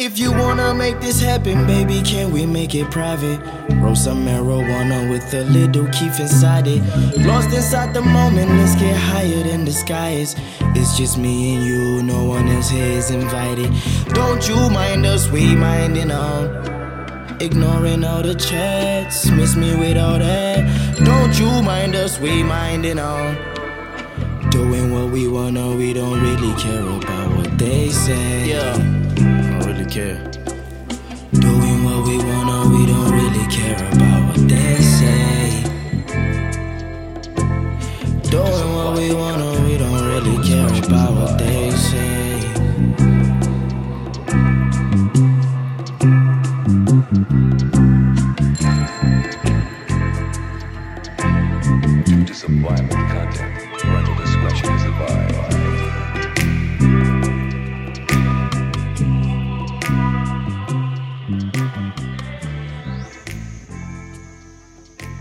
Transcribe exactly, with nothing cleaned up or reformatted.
If you wanna make this happen, baby, can we make it private? Roll some marijuana with a little Keef inside it. Lost inside the moment, let's get higher than the skies. It's just me and you, no one else here is invited. Don't you mind us, we minding on. Ignoring all the chats, miss me with all that. Don't you mind us, we minding on. Doing what we wanna, we don't really care about what they say. Yeah, I don't really care. Doing what we wanna, we don't really care about what they say. Doing what we wanna, we don't really care about what they say. To some violent content.